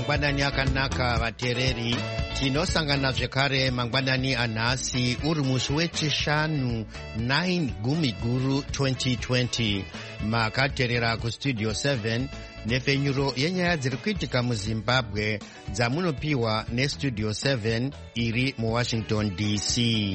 mangwanani akanaka vateereri. Tinosangana zvekare mangwanani anhasi uri musi wechishanu 9 Gumiguru 2020. Makateerera kustudio 7 nefenyuro yenyaya dziri kuitika muZimbabwe dzamunopiwa nestudio 7 iri muWashington DC.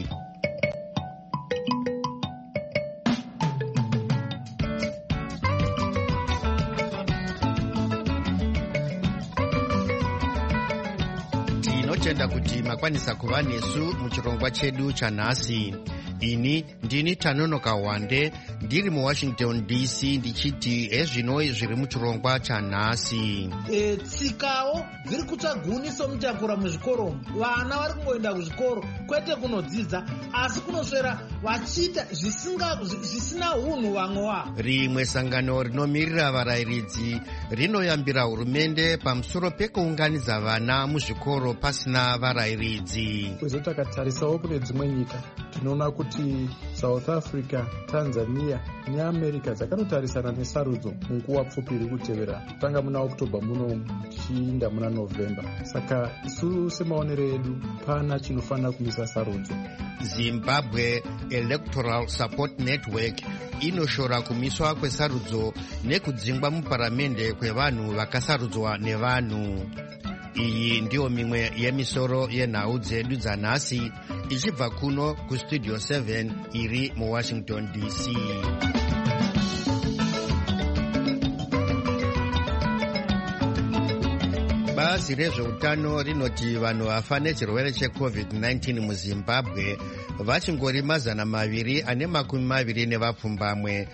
Tinotenda kuti makwanisa kuva nesu muchirongwa chedu chanhasi. Ini ndini Tanonoka Wande ndiri muWashington DC ndichiti ezvino zviri muchirongwa chanhasi. Tsikawo dziri kutsvaguniso mutakura muzvikoro. Vana vari kungoenda kuzvikoro kwete kunodzidza asi kunoswera vachiita zvisina hunhu vamwe wavo. Rimwe sangano rinomirira varayiridzi rinoyambira hurumende pamusoro pekuunganidza vana muzvikoro pasina varayiridzi. Kwezo takatarisawo kune dzimwe nyika tinoona kuti South Africa, Tanzania neAmerica dzakanotarisana nesarudzo munguva pfupi iri kutevera kutanga muna October muno tichiinda muna November. Saka isu semaonero edu pana chinofanira kumisa sarudzo. Zimbabwe Electoral Support Network inoshora kumiswa kwesarudzo nekudzingwa muparamende kwevanhu vakasarudzwa nevanhu. Iyi ndiyo mimwe yemisoro yenhau dzedu dzanhasi ichibva kuno kustudio 7 iri muWashington DC. Bazi rezveutano rinoti vanhu vafa nechirwere cheCovid-19 muZimbabwe vachingori 220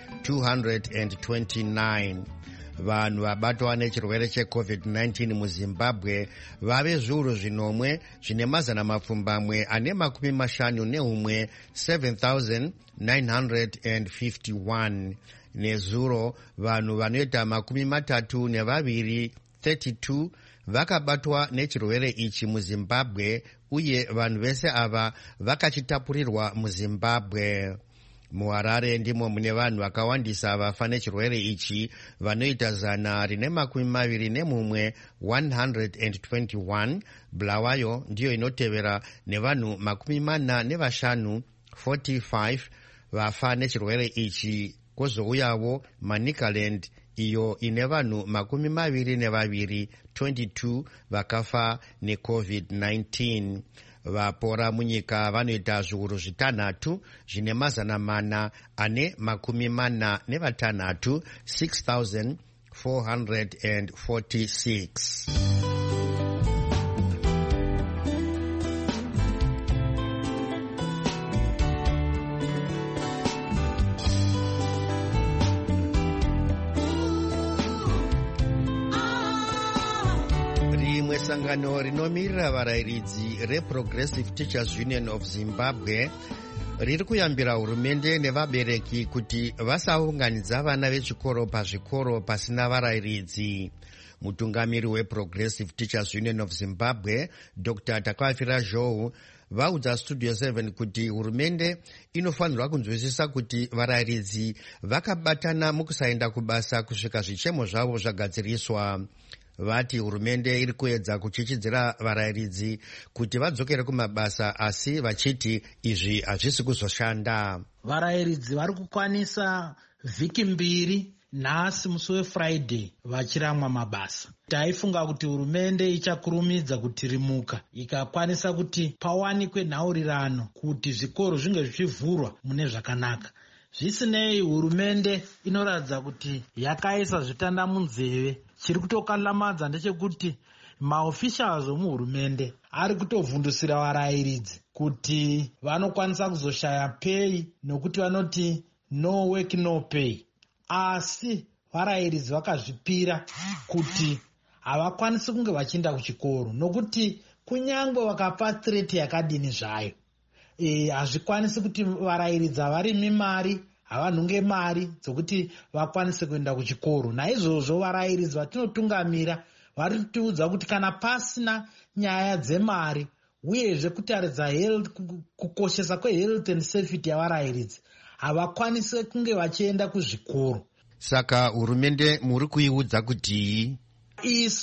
229. Vanhu vabatwa nechirwere cheCovid-19 muZimbabwe vave zviuru zvinomwe zvine 251 7,951. Nezuro vanhu vanoita 32 vakabatwa nechirwere ichi muZimbabwe uye vanhu vese ava vakachitapurirwa muZimbabwe. MuHarare ndimo mune vanhu vakawandisa vafa nechirwere ichi vanoita 121. Bulawayo ndiyo inotevera nevanhu 45 vafa nechirwere ichi. Kwozouyawo Manicaland iyo ine vanhu 22 vakafa neCovid-19. Vapora munyika vanoita zviuru 6 zvine 446 6,446. Sangano rinomirira varayiridzi reProgressive Teachers Union of Zimbabwe riri kuyambira hurumende nevabereki kuti vasaunganidza vana vechikoro pazvikoro pasina varayiridzi. Mutungamiri weProgressive Teachers Union of Zimbabwe Dr. Takafira Zhou vaudza studio 7 kuti hurumende inofanirwa kunzwisisa kuti varayiridzi vakabatana mukusaenda kubasa kusvika zvichemo zvavo zvagadziriswa. Vati hurumende iri kuedza kuchichidzira varayiridzi kuti vadzokere kumabasa asi vachiti izvi hazvisi kuzoshanda. Varayiridzi vari kukwanisa vhiki 2 nhasi musi weFriday vachiramwa mabasa. Taifunga kuti hurumende ichakurumidza kutirimuka ikakwanisa kuti pawanikwe nhaurirano kuti zvikoro zvinge zvichivhurwa mune zvakanaka. Zvisinei, hurumende inoratidza kuti yakaisa zvitanda munzeve. Chiri kutokalamadza ndechekuti maofficials omuhurumende ari kutovhundusira varayiridzi kuti vanokwanisa kuzoshaya pay nokuti vanoti no work no pay. Asi varayiridzi vakazvipira kuti havakwanisi kunge vachienda kuchikoro nokuti kunyangwe vakapa threat yakadini zvayo hazvikwanisi kuti varayiridzi havarimi mari, havanhunge mari dzokuti vakwanise kuenda kuchikoro. Naizvozvo varayiridzi vatinotungamira vari kutiudza kuti kana pasina nyaya dzemari uyezve kutaridza kukoshesa kwehealth and safety yavarayiridzi havakwanisi kunge vachienda kuzvikoro. Saka hurumende muri kuiudza kuti isu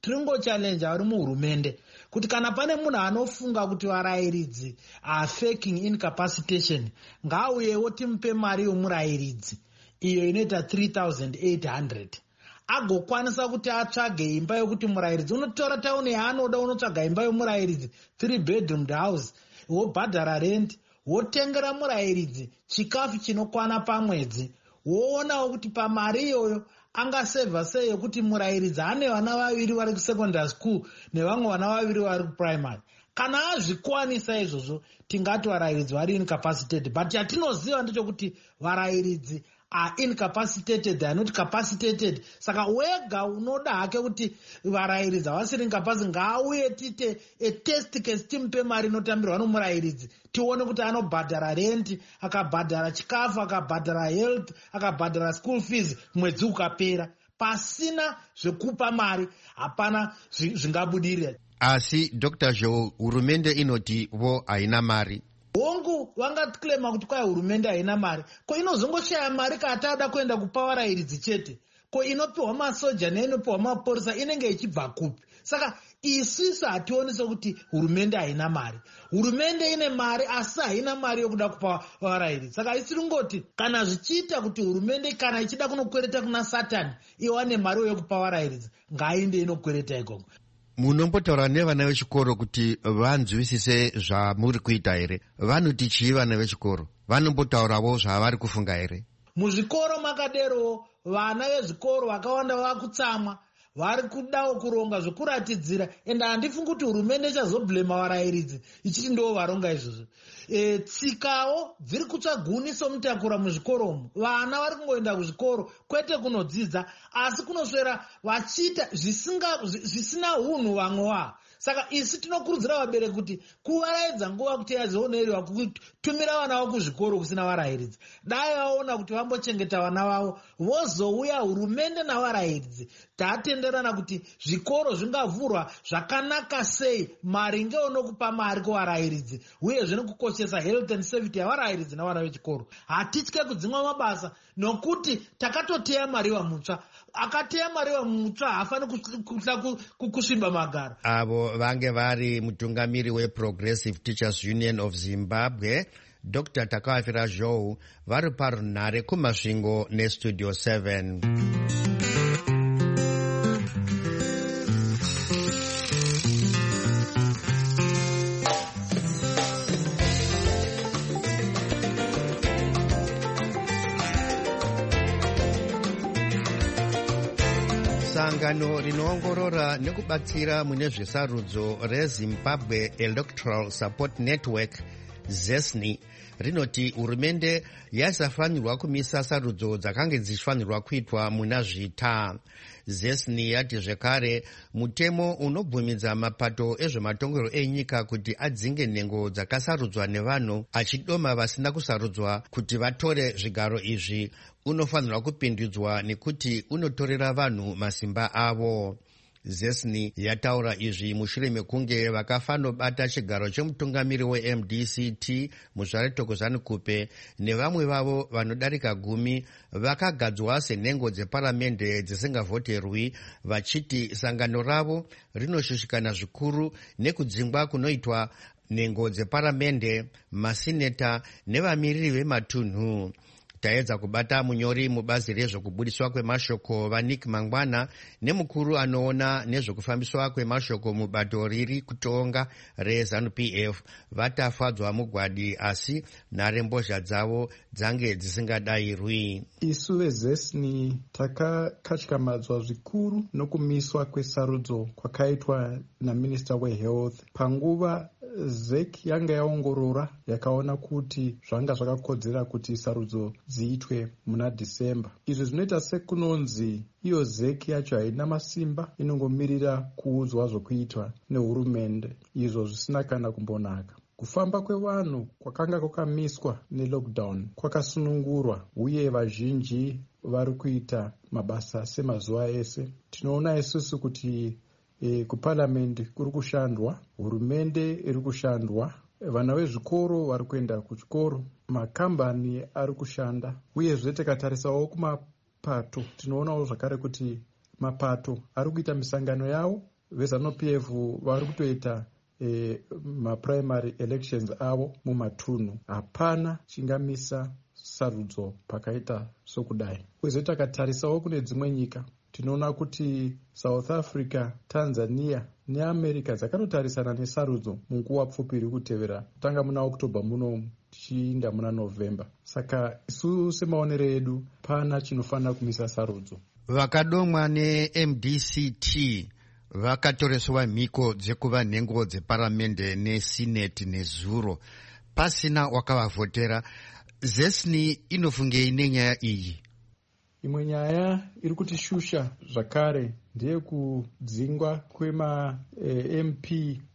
tiringochallenja vari muhurumende kuti kana pane munhu anofunga kuti varayiridzi faking incapacitation ngauyewo timupe mari yomurayiridzi iyo inoita 3800 agokwanisa kuti atsvage imba yokuti murayiridzi unotora tauni yaanoda, unotsvaga imba yomurayiridzi 3 bedroom house, wobhadhara rent, wotengera murayiridzi chikafu chinokwana pamwedzi, woonawo kuti pamari iyoyo angasevha sei yekuti murayiridzi ane vana vaviri vari kusecondary school nevamwe vana vaviri vari kuprimary. Kana azvikwanisa izvozvo tingati varayiridzi vari incapacitated, but yatinoziva ndechokuti varayiridzi are incapacitated, they are not capacitated. Saka wega unoda hake kuti varayiridzi havasiri incapacitated ngaauye tiite test case timupe mari inotambirwa nomurayiridzi tione kuti anobhadhara rent, akabhadhara chikafu, akabhadhara health, akabhadhara school fees, mwedzi ukapera pasina zvekupa mari hapana zvingabudirira. Asi Dr. Joe, hurumende inoti vo haina mari. Hongu vangaklema kuti kwai hurumende haina mari, ko inozongoshaya mari katada kuenda kupa varayiridzi chete? Ko inopiwa masoja neinopiwa mapurisa inenge ichibva kupi? Saka isusu hationi sekuti hurumende haina mari. Hurumende ine mari asi haina mari yokuda kupa varayiridzi. Saka isiri ngoti kana zvichiita kuti hurumende kana ichida kunokwereta kuna Satani iwane mari yokupa varayiridzi ngainde inokwereta ikoko. Munombotaura nevana vechikoro kuti vanzwisise zvamuri kuita here? Vanoti chii vana vechikoro? Vanombotaurawo zvavari kufunga here? Muzvikoro makadero vana vezvikoro vakawanda vakutsamwa, vari kudawo kuronga zvokuratidzira, ende handifungi kuti hurumende ichazoblema varayiridzi ichiti ndo varonga izvozvo. Tsikawo dziri kutsvaguniso mutakura muzvikoromo. Vana vari kungoenda kuzvikoro kwete kunodzidza asi kunoswera vachiita zvisina unhu vamwe. Saka isi tinokurudzira vabereki kuti kuvaraidza nguva kuti yazioneriwa kutumira vana vavo kuzvikoro kusina varayiridzi. Dai vaona kuti vambochengeta vana vavo vozouya hurumende navarayiridzi tatenderana kuti zvikoro zvingavhurwa zvakanaka sei maringe unokupa mari kuvarayiridzi uye zvinokukoshesa health and safety yavarayiridzi navana vechikoro. Hatitye kudzimwa mabasa nokuti takatoteya mariwa mutsva. Akateya mariwa mutsva hafani kutla kusvimba magara. Avo vange vari mutungamiri weProgressive Teachers Union of Zimbabwe, Dr. Takavafira Joe, vari parunhare kumasvingo neStudio 7. Sangano rinoongorora nekubatsira mune zvesarudzo reZimbabwe Electoral Support Network ZESNI rinoti hurumende yaisafanirwa kumisa sarudzo dzakange dzichifanirwa kuitwa muna zvita. ZESNI yati zvekare mutemo unobvumidza mapato ezvematongero enyika kuti adzinge nhengo dzakasarudzwa nevanhu achidoma vasina kusarudzwa kuti vatore zvigaro izvi unofanirwa kupindudzwa nekuti unotorera vanhu masimba avo. ZESNI yataura izvi mushure mekunge vakafanobata chigaro chemutungamiri weMDCT muzvare Thokozani Kupe nevamwe vavo vanodarika 10 vakagadzwa senhengo dzeparamende dzisingavhoterwi vachiti sangano ravo rinoshushikana zvikuru nekudzingwa kunoitwa nhengo dzeparamende, masineta nevamiriri vematunhu. Taedza kubata munyori mubazi rezvokubudiswa kwemashoko vaNick Mangwana nemukuru anoona nezvokufambiswa kwemashoko mubato riri kutonga reZANU-PF vatafadzwa mugwadi asi nharembozha dzavo dzange dzisingadayirwi. Isu veZESNI takakatyamadzwa zvikuru nokumiswa kwesarudzo kwakaitwa naMinista weHealth panguva ZEC yanga yaongorora yakaona kuti zvanga zvakakodzera kuti sarudzo dziitwe muna Dhisemba. Izvi zvinoita sekunonzi iyo ZEC yacho haina masimba, inongomirira kuudzwa zvokuitwa nehurumende, izvo zvisina kana kumbonaka. Kufamba kwevanhu kwakanga kwakamiswa nelockdown kwakasunungurwa uye vazhinji vari kuita mabasa semazuva ese. Tinoona isusu kuti kuparliament kuri kushandwa, hurumende iri kushandwa, vana vezvikoro vari kuenda kuchikoro, makambani ari kushanda, uyezve tikatarisawo kumapato tinoonawo zvakare kuti mapato ari kuita misangano yawo veZANU-PF vari kutoita maprimary elections avo mumatunhu. Hapana chingamisa sarudzo pakaita sokudai. Uyezve takatarisawo kune dzimwe nyika tinoona kuti South Africa, Tanzania neAmerica dzakanotarisana nesarudzo munguva pfupi iri kutevera, kutanga muna October muno tichiinda muna November. Saka isu semaonero edu pana chinofanira kumisa sarudzo. Vakadomwa neMDCT vakatoreswa mhiko dzekuva nhengo dzeparamende nesineti nezuro pasina wakavavhotera. ZESNI inofungei nenyaya iyi? Imwe nyaya iri kutishusha zvakare ndeye kudzingwa kwema MP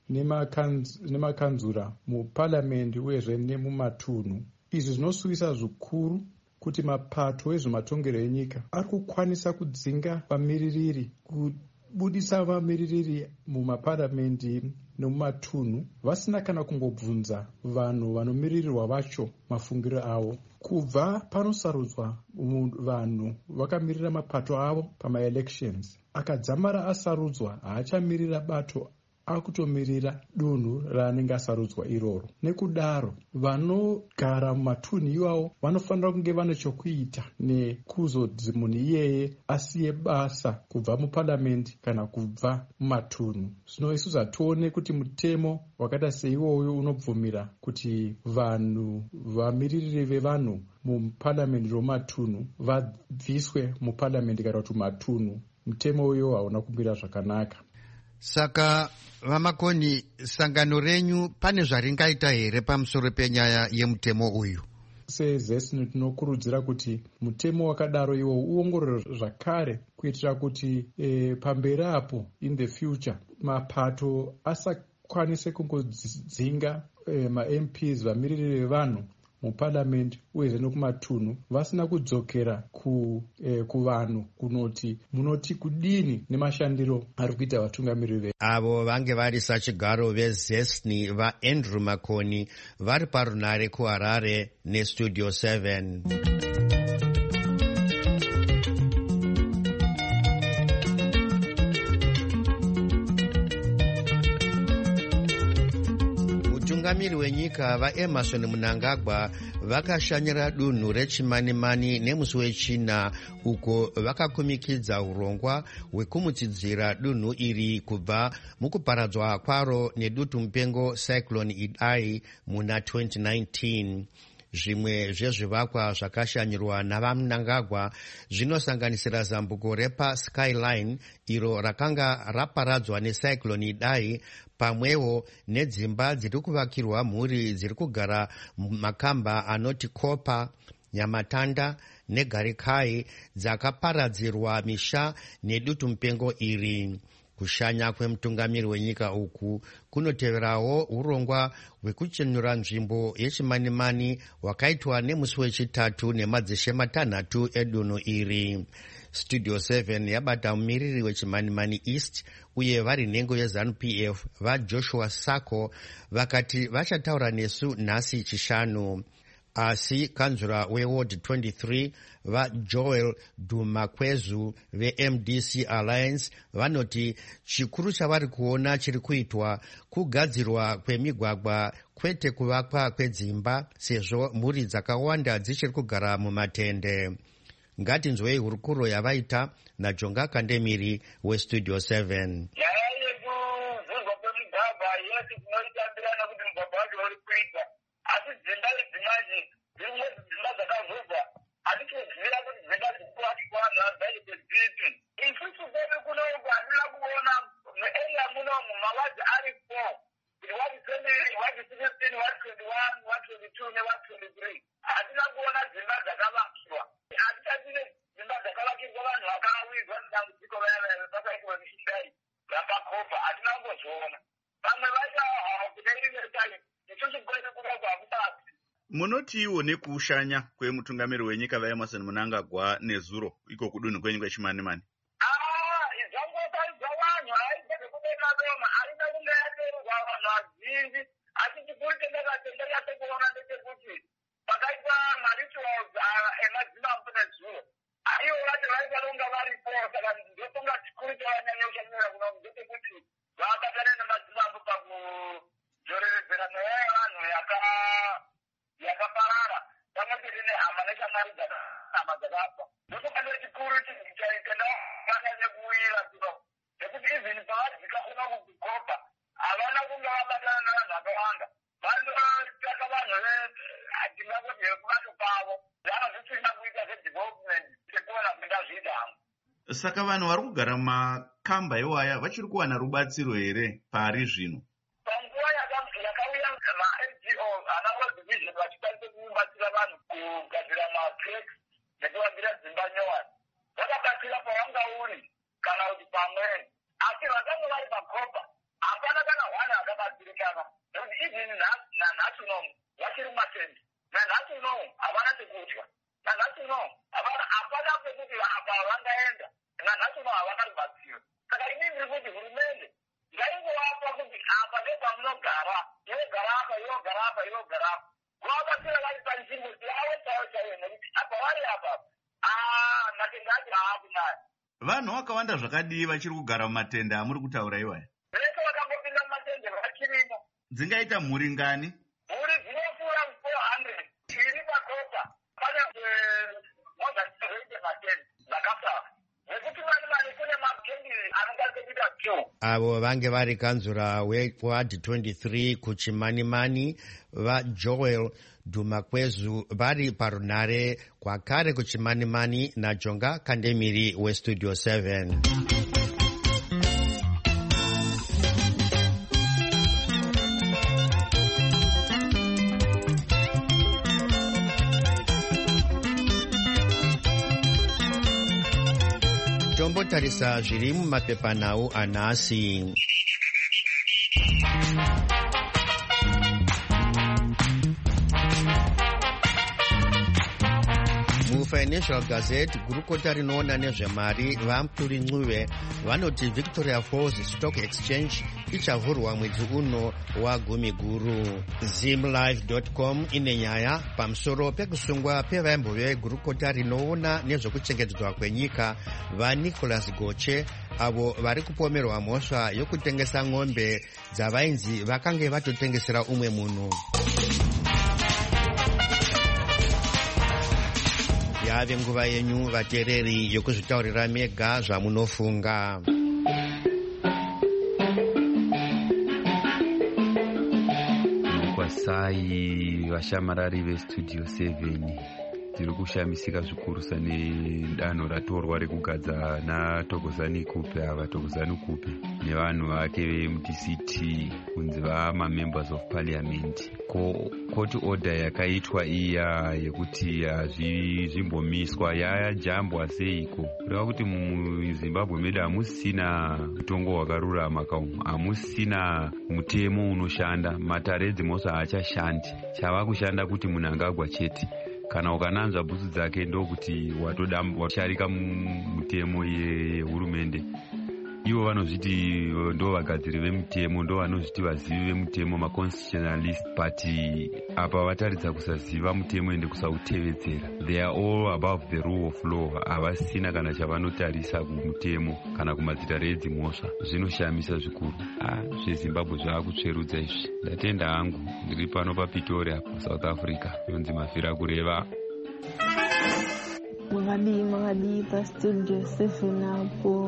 nemakanzura muparliament uyezve nemumatunhu. Izvi zvinosuvisa zvikuru kuti mapato ezvematongero enyika ari kukwanisa kudzinga vamiririri, kubudisa vamiririri mumaparamendi nemumatunhu vasina kana kungobvunza vanhu vanomiririrwa vacho mafungiro avo. Kubva panosarudzwa vanhu vakamirira mapato avo pamaelections, akadzamara asarudzwa haachamirira bato, akutomirira dunhu raanenge asarudzwa iroro. Nekudaro vanogara mumatunhu iwawo vanofanira kunge vane chokuita nekuzodzi munhu iyeye asiye basa kubva muparliament kana kubva mumatunhu. Zvino isu zvatione kuti mutemo wakaita seiwoyo unobvumira kuti vanhu vamiririri vevanhu muparliament romatunhu vabviswe muparliament kana kuti mumatunhu. Mutemo uyo hauna kumira zvakanaka. Saka vamakoni, sangano renyu pane zvaringaita here pamusoro penyaya yemutemo uyu? SEZESNI tinokurudzira kuti mutemo wakadaro iwo uongororwe zvakare kuitira kuti pamberi apo in the future mapato asakwanise kungodzinga maMPs vamiririri vevanhu muparliament uyezve nokumatunhu vasina kudzokera kuvanhu kunoti munoti kudini nemashandiro ari kuita vatungamiriri. Avo vange vari sachigaro veZESNI vaAndrew Makoni vari parunare kuHarare neStudio 7. Mutungamiri wenyika vaEmerson Mnangagwa vakashanyira dunhu reChimanimani nemusi wechina, uko vakakumikidza urongwa hwekumutsidzira dunhu iri kubva mukuparadzwa kwaro nedutu mupengo Cyclone Idai muna 2019. Zvimwe zvezvivakwa zvakashanyirwa navaMnangagwa zvinosanganisira zambuko repa Skyline iro rakanga raparadzwa neCyclone Idai, pamwewo nedzimba dziri kuvakirwa mhuri dziri kugara makamba anoti Kopa, Nyamatanda neGarikai dzakaparadzirwa misha nedutu mupengo iri. Kushanya kwemutungamiri wenyika uku kunoteverawo urongwa hwekuchenura nzvimbo yeChimanimani hwakaitwa nemusi wechitatu nemadzishe matanhatu edunhu iri. Studio 7 yabata mumiriri weChimanimani East uye vari nhengo yeZANU-PF vaJoshua Sako vakati vachataura nesu nhasi chishanu. Asi kanzura weWard 23 vaJoel Dumakwezu veMDC Alliance vanoti chikuru chavari kuona chiri kuitwa kugadzirwa kwemigwagwa kwete kuvakwa kwedzimba, sezvo mhuri dzakawanda dzichiri kugara mumatende. Ngatinzwei hurukuro yavaita naJonga Kandemiri weStudio 7. Munotiwo nekushanya kwemutungamiri wenyika vaEmerson Mnangagwa nezuro iko kudunhu kwenyu kweChimanimani? Aiyo vati vaisarunga varipo, saka ndofunga chikuru chavanyanya kushandira kuno ndechekuti mari dzakama dzakapa ndokupanda chikuru chaitenda vakanya kuwira zviro nekuti even pavadzikafuna kukopa havana kunge vabatana navanhu vakawanda vandotsvaka vanhu atingangoti vekubato kwavo zvava zvisina kuita zvedevelopment sekuona kuita zvidhambo. Saka vanhu vari kugara mumakamba ewaya vachiri kuwana rubatsiro here pari zvino? Panguva yakauya ma-NGO ana World Vision vachikwanisa kubatsira vanhu kugadzira matracks nekuvakira dzimba nyowani vakabatsira pavanga uri kana kuti pamweni asi vakange vari makopa hapana kana hwana akabatsirikana nekuti even nanhasi unomu vachiri matende nanhasi unomu havana chekudya nanhasi unomu hapana pekuti apa vangaenda nanhasi unomu havana rubatsiro. Saka inini ndiri kuti hurumende ngaingovapa kuti apa nepamunogara yogara apa yogara apa yogara apa kuvabatsira vari panzvimbo yavo chaiyo chaiyo nekuti apa vari apa matende acho haakunaya. Vanhu vakawanda zvakadii vachiri kugara mumatende amuri kutaura iwaya? Vese vakambopinda mumatende vachirimo. Dzingaita mhuri ngani? Mhuri dzinopfuura 400 tiri pakopa pane more than 70 matende dzakasara nekuti mani kune matende anokwanisa kuita 2. Avo vange vari kanzura weward 23 kuchimanimani vaJoel Dumakwezu vari parunare kwakare kuchimanimani naJonga Kandemiri westudio 7. Tombotarisa zviri mumapepanhau anhasi. Financial Gazette gurukota rinoona nezvemari vaMturi Ncube vanoti Victoria Falls Stock Exchange ichavhurwa mwedzi uno wa10. Zimlive.com ine nyaya pamusoro pekusungwa pevaimbo vegurukota rinoona nezvekuchengetedzwa kwenyika vaNicholas Goche avo vari kupomerwa mhosva yokutengesa ng'ombe dzavainzi vakange vatotengesera umwe munhu. Yave nguva yenyu vateereri yokuzvitaurira mega zvamunofunga. Kwasai vashamarari vestudio 7 tiri kushamisika zvikurusa nedanho ratorwa rekugadza naThokozani Kupe ava Thokozani Kupe nevanhu vake veMDCT kunzi vamamembers of parliament. Court order yakaitwa iya yekuti zvimbomiswa yajambwa seiko kureva kuti muZimbabwe medu hamusina mutongo wakarurama kaumu, hamusina mutemo unoshanda, matare dzimose haachashandi. Chava kushanda kuti munhu angagwa chete kana ukananzva bhutsu dzake ndokuti washarika mutemo yehurumende. Ivo vanozviti ndo vagadziri vemutemo, ndo vanozviti vazivi vemutemo, maconstitutionalist, but apa vataridza kusaziva mutemo ende kusautevedzera. They are all above the rule of law. Havasina kana chavanotarisa kumutemo kana kumadzita redzimhosva. Zvinoshamisa zvikuru. ZveZimbabwe zvaakutsverudza izvi. Ndatenda hangu ndiri pano paPretoria South Africa. Yonzi Mafira kureva. Makadi pastudio 7 apo.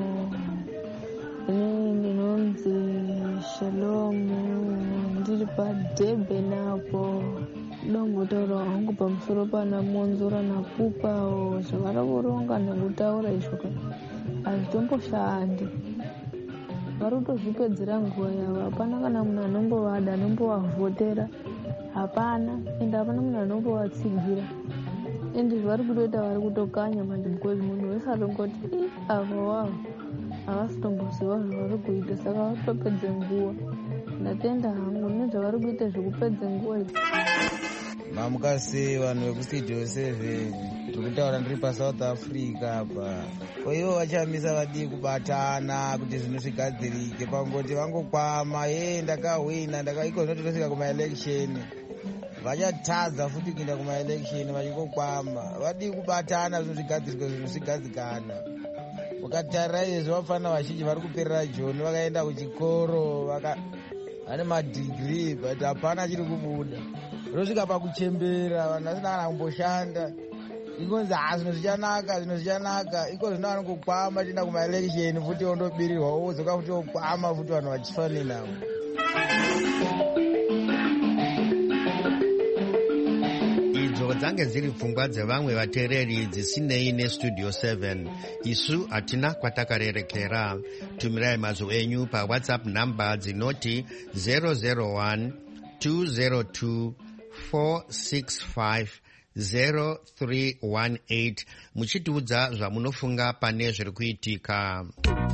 Ndinonzi Shalom, ndiri paDurban apo. Dombotaura hangu pamusoro pana Monzora naPupa zvavari kuronga nekutaura izvo hazvitomboshandi. Vari kutozvipedzera nguva yavo. Hapana kana munhu anombovada anombovavhotera, hapana, ende hapana munhu anombovatsigira. Ende zvavari kutoita vari kutokanya manje because munhu wese atongoti avo wavo havasitomboziva zvavari kuita, saka vari kutopedze nguva. Ndatenda hangu nezvavari kuita zvekupedze nguva idzi. Mamukasi vanhu vekustudio 7 tiri kutaura ndiri paSouth Africa apa. Ko ivo vachamisa vadii kubatana kuti zvinhu zvigadzirike, pangoti vangokwama ndakahwina iko zvinotosvika kumaelection vachatadza futi kuenda kumaelection vachingokwama. Vadii kubatana zvinhu zvigadzirike, zvinhu zvigadzikana. Ukatarira izvi vafana vazhinji vari kuperera joni vakaenda kuchikoro vane madhigirii but hapana chiri kubuda. Rosvika pakuchembera vanhu vasina kana kumboshanda ingonzi zvino zvichanaka iko zvino vanokukwama tienda kumaelection futi ondobirirwa wozoka futi okwama futi vanhu vachifane navo. idzo dzange dziri pfungwa dzevamwe vateereri dzisinei nestudio 7. isu hatina kwatakarerekera. tumirai mazwi enyu pawhatsapp namba dzinoti 001 202 465 0318 muchitiudza zvamunofunga pane zviri kuitika.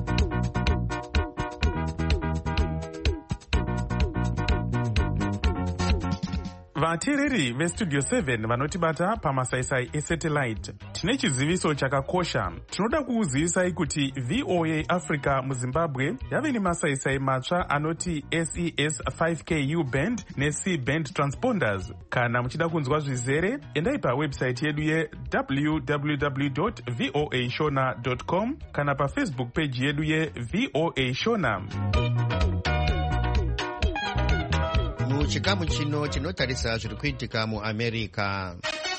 vateereri vestudio 7 vanotibata pamasaisai esatellite, tine chiziviso chakakosha. tinoda kukuzivisai kuti VOA Africa muZimbabwe yave nemasaisai matsva anoti SES 5KU band neC band transponders. kana muchida kunzwa zvizere, endai pawebsite yedu ye www.voashona.com kana pafacebook page yedu yeVOA Shona. muchikamu chino chinotarisa zviri kuitika muamerica.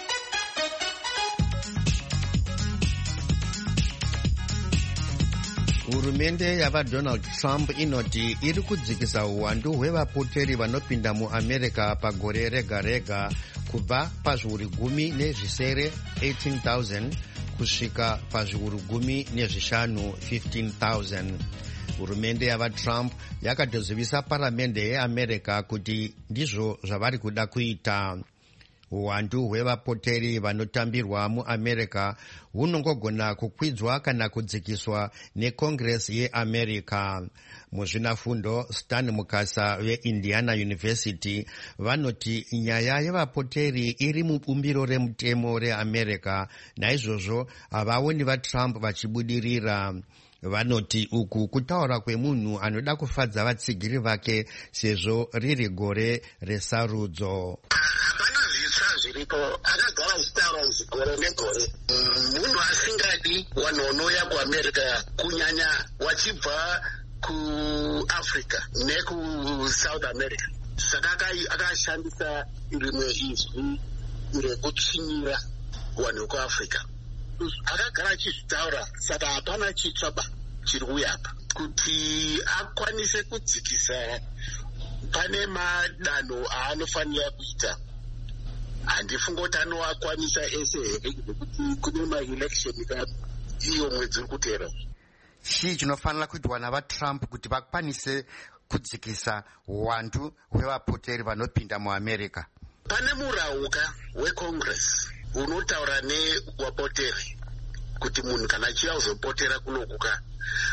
hurumende yavaDonald Trump inoti iri kudzikisa uwandu hwevapoteri vanopinda muamerica pagore rega rega kubva pazviuru 10 18,000 kusvika pazviuru 15 15,000. hurumende yavaTrump yakatozivisa paramende yeamerica kuti ndizvo zvavari kuda kuita. uwandu hwevapoteri vanotambirwa muamerica hunongogona kukwidzwa kana kudzikiswa necongress yeamerica. muzvinafundo Stan Mukasa veIndiana University vanoti nyaya yevapoteri iri mubumbiro remutemo reamerica, naizvozvo havaoni vaTrump vachibudirira. vanoti uku kutaura kwemunhu anoda kufadza vatsigiri vake sezvo riri gore resarudzo. hapana zvitsva zviripo, akagara achitaura izvi gore negore. munhu asingadi vanhu vanouya kuamerica kunyanya wachibva kuafrica nekusouth america, saka akashandisa rimwe izwi rekutsvinyira vanhu vekuafrica. akagara achizvitaura, saka hapana chitsvaba chiri kuyapa kuti akwanise kudzikisa. pane madanho aanofanira kuita, handifunga kuti anoakwanisa ese here nekuti kune maelection iyo mwedzi uri kuteera. chii chinofanira kuitwa navaTrump kuti vakwanise kudzikisa uwandu hwevapoteri vanopinda muamerica? pane murauka wecongress unotaura newapoteri kuti munhu kana achiya kuzopotera kunokuka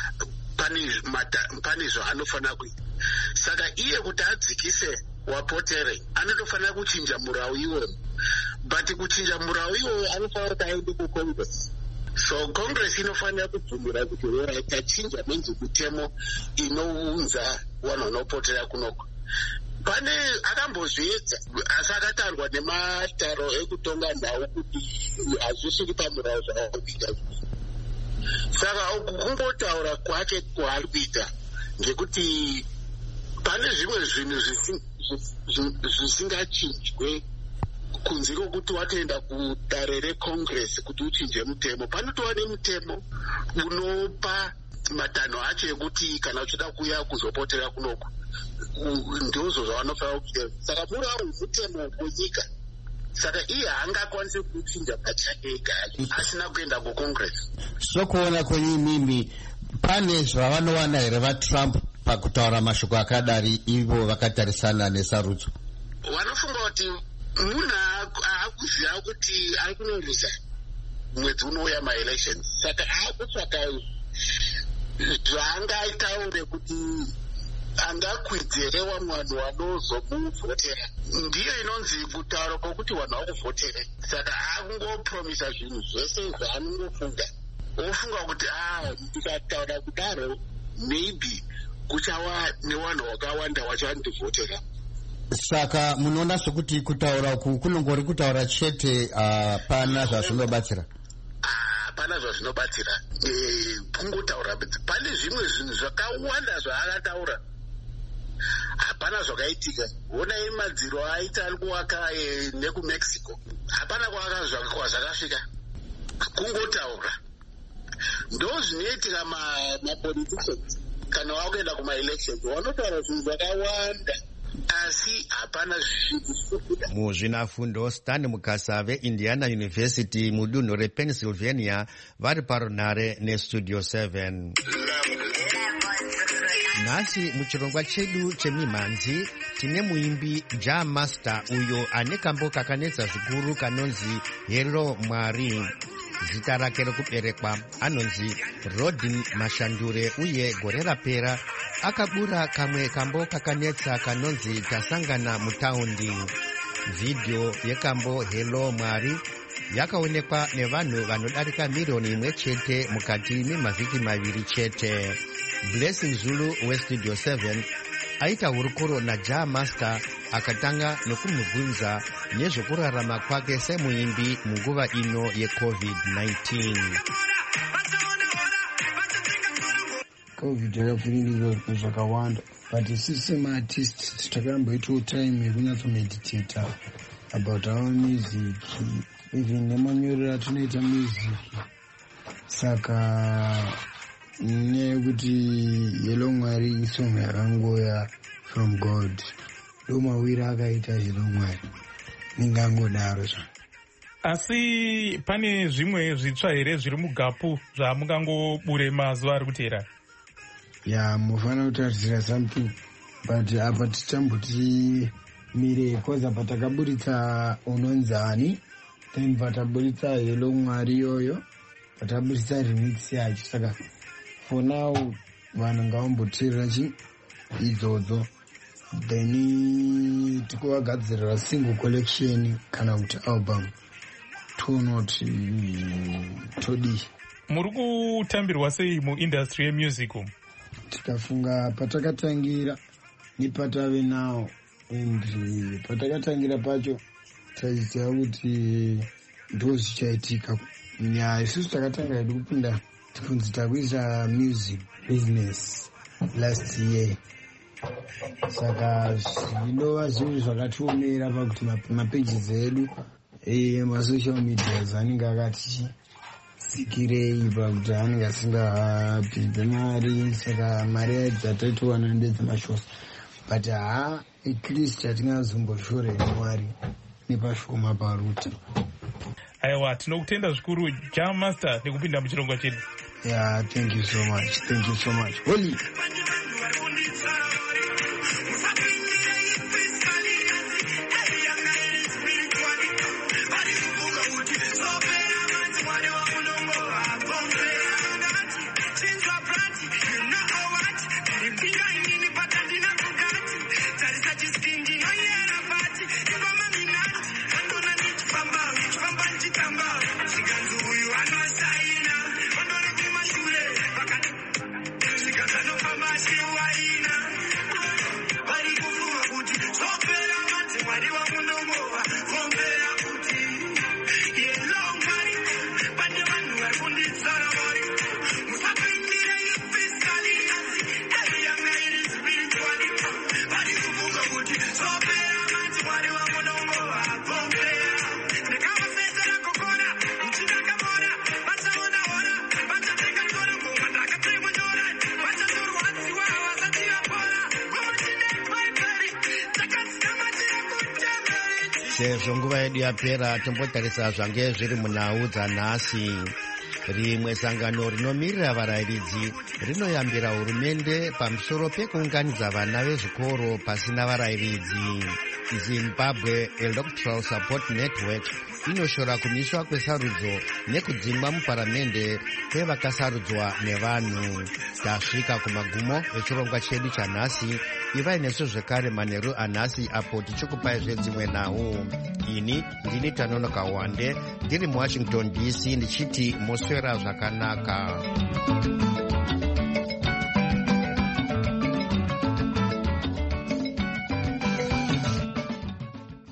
pane zvaanofanira kuita. saka iye kuti adzikise wapoteri anotofanira kuchinja murau iwoyo, but kuchinja murau iwoyo anofanira kuti aende kucongress. so congress inofanira kubvumira kuti tachinja menzi mitemo inounza vanhu vanopotera kunoko. pane akambozviedza asi akatarwa nemataro ekutonga nhau kuti hazvisviki pamurau zvavakuita. saka uku kungotaura kwake kwaari kuita, ngekuti pane zvimwe zvinhu zvisingachinjwe kunze kwokuti watoenda kudare recongress kuti uchinje mutemo. panotova nemutemo unopa matanho acho ekuti kana uchida kuuya kuzopotera kunoku ndizvo zvavanofanira kuita. saka murau mutemo wenyika, saka iye haangakwanisi kuchinja pachake ega asina kuenda kucongress. sokuona kwenyu imimi, pane zvavanowana here vaTrump pakutaura mashoko akadari ivo vakatarisana nesarudzo? vanofunga kuti munhu aakuziva kuti ari kunoruza mwedzi unouya maelection, saka aakutsvaka zvaangaitaure kuti angakwidzere vamwe vanhu vanozomuvhotera. ndiyo inonzi kutaura kwokuti vanhu vakuvhotere. saka akungopromisa zvinhu zvese zvaanongofunga, ofunga kuti ndikataura kudaro maybe kuchava nevanhu vakawanda vachandivhotera. saka munoona sokuti kutaura uku kunongori kutaura chete, hapana zvazvinobatsira? hapana zvazvinobatsira, kungotaura. pane zvimwe zvinhu zvakawanda zvaakataura hapana zvakaitika. onai madziro aita ari kuvaka nekumexico, hapana kwazvakasvika. kungotaura ndo zvinoitika mapoliticians kana wakuenda kumaelections vanotaura zvinhu zvakawanda asi hapana zvikuda. Muzvinafundo Stan Mukasa veIndiana University mudunhu rePennsylvania vari parunhare neStudio 7. Nhasi muchirongwa chedu chemimhanzi tine muimbi Ja Master uyo ane kambo kakanetsa zvikuru kanonzi Hello Mwari. Zita rake rekuberekwa anonzi Rodin Mashandure uye gore rapera akabura kamwe kambo kakanetsa kanonzi Tasangana Mutaundi. Vhidhiyo yekambo Hello Mwari yakaonekwa nevanhu vanodarika miriyoni 1 chete mukati memavhiki 2 chete. Blessing Zulu weStudio 7 aita hurukuro naJa Master akatanga nokumubvunza nezvekurarama kwake semuimbi munguva ino yeCovid-19. COVID yakapfirirwa zvakawanda, but isusu semaartist takamboitawo time yekunyatsomeditata about our music, even nemanyorero atunoita music. Saka nekuti Hello Mwari isong yakangoya from God, domawiri akaita Hello Mwari, ningangodaro zva. Asi pane zvimwe zvitsva here zviri mugapu zvamungangobure mazuva ari kuteera? Ya, mufana kutarisira something, but apa tichamboti mire koza patakaburitsa unonzani, then pataburitsa Hello Mwari yoyo, pataburitsa remix yacho. Saka for now vanhu ngavamboteerera idzodzo, then tikuvagadzirira single collection kana kuti album tonoti todi. Muri kutambirwa sei muindustry yemusic? Tikafunga patakatangira nepatave nawo, and patakatangira pacho taziva kuti ndo zvichaitika. Isusu takatanga hedu kupinda tikunzi takuita music business last year, saka zvinova zvinhu zvakatiomera pakuti mapages edu masocial media anenge akati sikirei pakuti anenge asingapinze mari, saka mari yacho dzataitowana ndedzemashos, but at least hatingazomboshorei Mwari nepashoma paruti. Aiwa, tinokutenda zvikuru Ja Master nekupinda muchirongwa chedu. Yeah, thank you so much. Thank you so much. Holy. Sezvo nguva yedu yapera, tombotarisa zvange zviri munhau dzanhasi. Rimwe sangano rinomirira varayiridzi rinoyambira hurumende pamusoro pekuunganidza vana vezvikoro pasina varayiridzi. Zimbabwe Electoral Support Network inoshora kumiswa kwesarudzo nekudzingwa muparamende kwevakasarudzwa nevanhu. Tasvika kumagumo echirongwa chedu chanhasi. Ivai nesu zvekare manheru anhasi apo tichikupai zvedzimwe nhau. Ini ndini Tanonoka Wande ndiri muWashington DC ndichiti moswera zvakanaka.